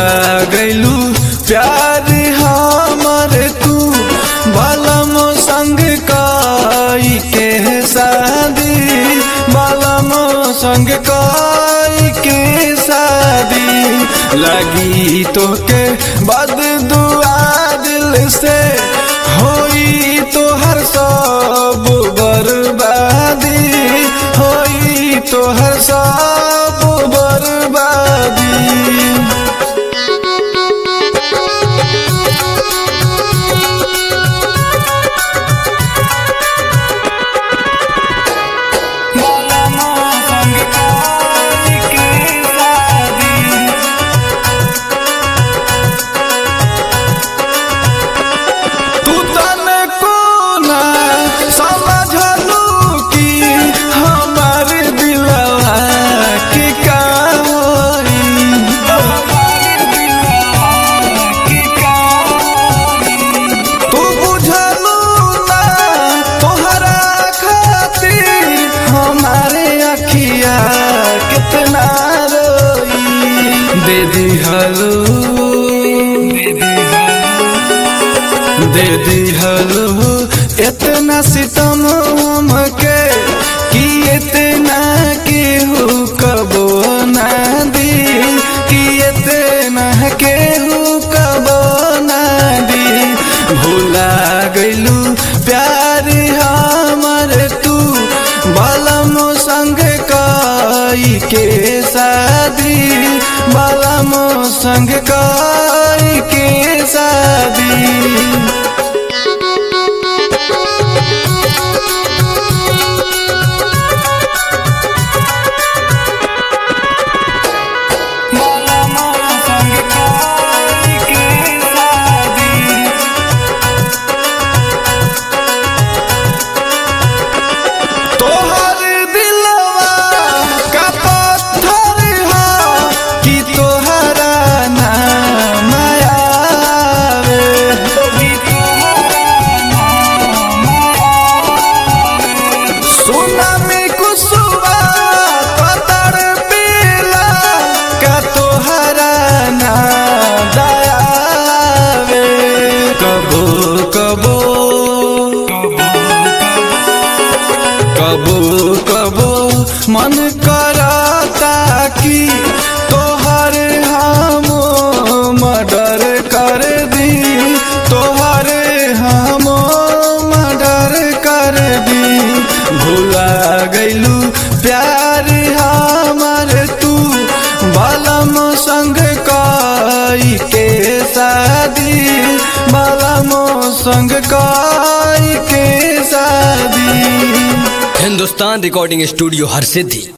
गइलू प्यार हमर तू बलम संग कई के शादी बलम संग कई के शादी लगी तोके बद दुआ दिल से होई तोहर सब बर्बादी होई तोहर सब बर्बादी। कितना रोई दे दिहलो इतना सितम हमके कि इतना केहू कबो ना दी कि इतना केहू कबो ना दी भुला गइलू प्यार हमर तू बलम संग कई के शादी बलम संग कई के शादी। कबो मन करता कि तोहर हम मर्डर कर दी तोहर हम मर्डर कर दी भुला गइलू प्यार हमर तू बलम संग कई के शादी बलम संग कई के शादी। Hindustan recording studio Harsiddhi.